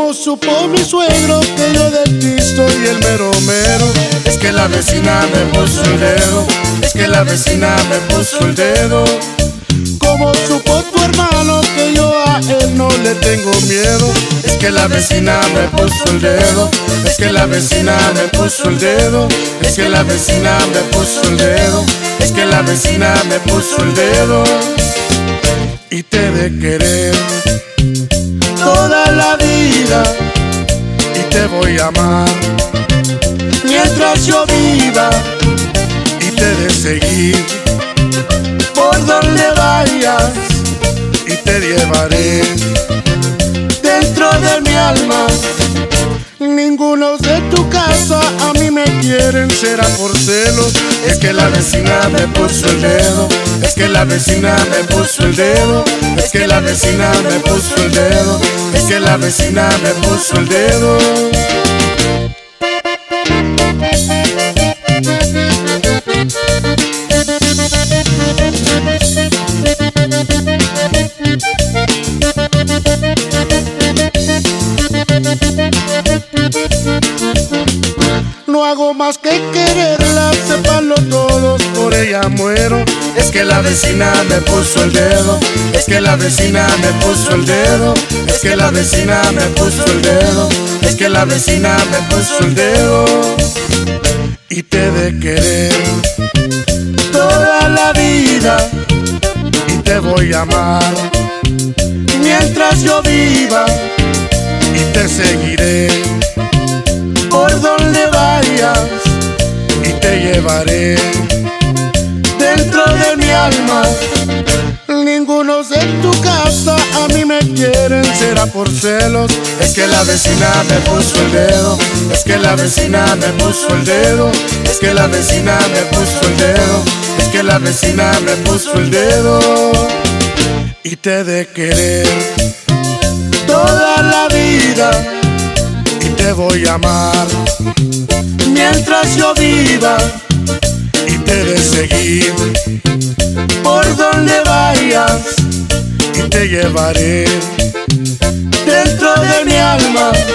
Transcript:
¿Cómo supo mi suegro que yo de ti soy el mero mero? Es que la vecina me puso el dedo, es que la vecina me puso el dedo. ¿Cómo supo tu hermano que yo a él no le tengo miedo? Es que la vecina me puso el dedo, es que la vecina me puso el dedo, es que la vecina me puso el dedo, es que la vecina me puso el dedo. Y te he de querer toda la vida y te voy a amar mientras yo viva, y te he de seguir por donde vayas y te llevaré dentro de mi alma. Ninguno de tu casa a mí me quieren, será por celos. Es que la vecina me puso el dedo, es que la vecina me puso el dedo, es que la vecina me puso el dedo, es que la vecina me puso el dedo. No hago más que quererla, sépanlo todos, por ella muero. Es que la vecina me puso el dedo, es que la vecina me puso el dedo, es que la vecina me puso el dedo, es que la vecina me puso el dedo. Y te he de querer toda la vida y te voy a amar mientras yo viva, y te seguiré por donde vayas y te llevaré dentro de mi alma. Ninguno de tu casa a mí me quieren, será por celos. Es que la vecina me puso el dedo, es que la vecina me puso el dedo, es que la vecina me puso el dedo, es que la vecina me puso el dedo. Y te he de querer toda la vida y te voy a amar mientras yo viva, y te he de seguir por donde vayas y te llevaré dentro de mi alma.